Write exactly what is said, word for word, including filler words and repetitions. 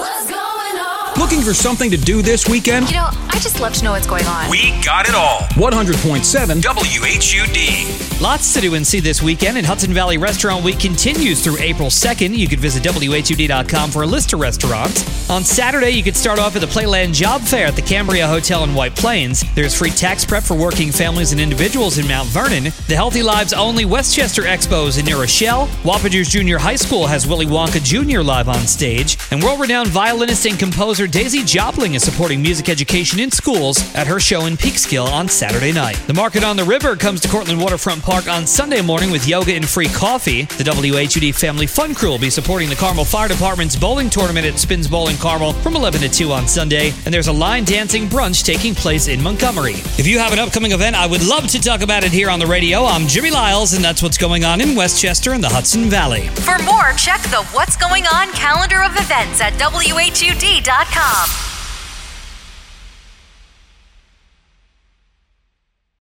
Looking for something to do this weekend? You know, I just love to know what's going on. We got it all. one hundred point seven W H U D. Lots to do and see this weekend, and Hudson Valley Restaurant Week continues through April second. You can visit W H U D dot com for a list of restaurants. On Saturday, you could start off at the Playland Job Fair at the Cambria Hotel in White Plains. There's free tax prep for working families and individuals in Mount Vernon. The Healthy Lives Only Westchester Expos in New Rochelle. Wappingers Junior High School has Willy Wonka Junior live on stage. And world-renowned violinist and composer Daisy Jopling is supporting music education in schools at her show in Peekskill on Saturday night. The Market on the River comes to Cortland Waterfront Park on Sunday morning with yoga and free coffee. The W H U D Family Fun Crew will be supporting the Carmel Fire Department's bowling tournament at Spins Bowling Carmel from eleven to two on Sunday. And there's a line dancing brunch taking place in Montgomery. If you have an upcoming event, I would love to talk about it here on the radio. I'm Jimmy Lyles, and that's what's going on in Westchester and the Hudson Valley. For more, check the What's Going On calendar of events at W H U D dot com.